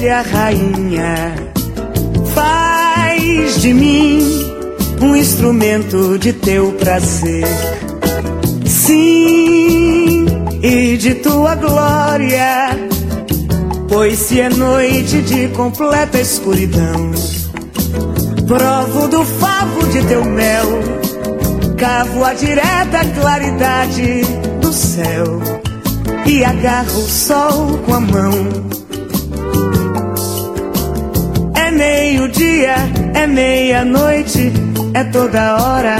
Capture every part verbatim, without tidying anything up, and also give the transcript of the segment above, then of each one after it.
abelha rainha, faz de mim um instrumento de teu prazer. Sim, e de tua glória, pois se é noite de completa escuridão, provo do favo de teu mel, cavo a direta claridade do céu e agarro o sol com a mão. É meio-dia, é meia-noite, é toda hora.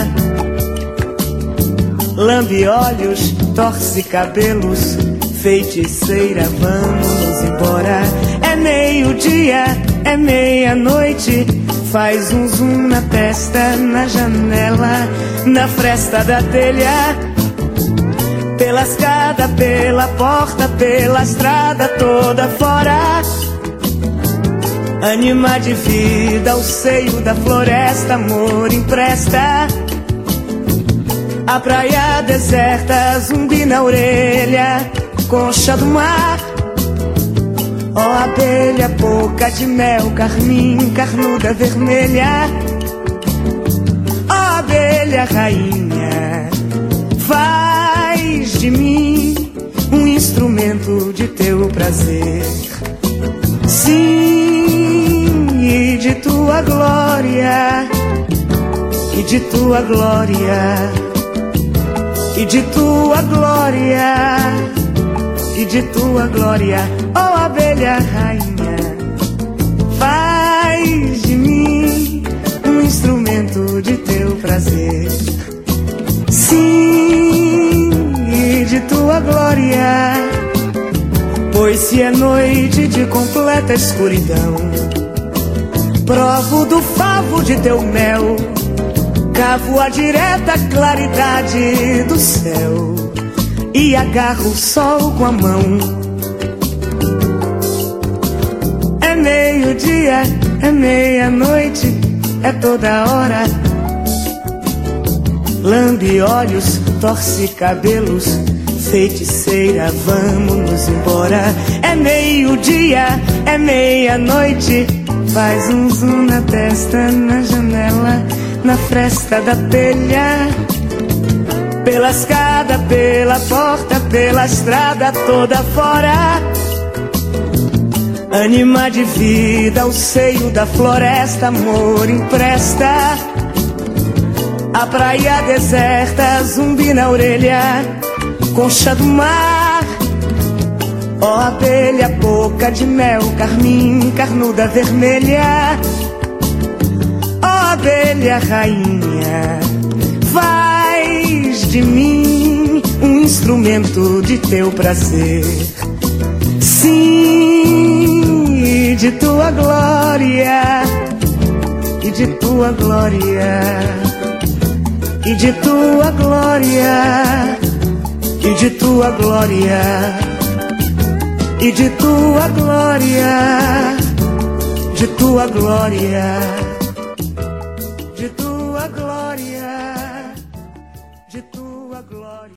Lambe olhos, torce cabelos, feiticeira, vamos embora. É meio-dia, é meia-noite, faz um zoom na testa, na janela, na fresta da telha, pela escada, pela porta, pela estrada toda fora. Anima de vida, o seio da floresta, amor empresta. A praia deserta, zumbi na orelha, concha do mar. Ó oh, abelha, boca de mel, carmim, carnuda vermelha. Ó oh, abelha rainha, faz de mim um instrumento de teu prazer. Sim, e de tua glória, e de tua glória, e de tua glória, e de tua glória, ó oh, abelha rainha, faz de mim um instrumento de teu prazer. Sim, e de tua glória, pois se é noite de completa escuridão, provo do favo de teu mel, cavo a direta claridade do céu e agarro o sol com a mão. É meio-dia, é meia-noite, é toda hora. Lambe olhos, torce cabelos, feiticeira, vamos embora. É meio-dia, é meia-noite, faz um zoom na testa, na janela, na fresta da telha, pela escada, pela porta, pela estrada toda fora. Anima de vida, o seio da floresta, amor empresta. A praia deserta, zumbi na orelha, concha do mar. Ó oh, abelha, boca de mel, carmim, carnuda vermelha. Ó oh, abelha rainha, faz de mim um instrumento de teu prazer. Sim, e de tua glória, e de tua glória, e de tua glória, e de tua glória, e de tua glória, de tua glória.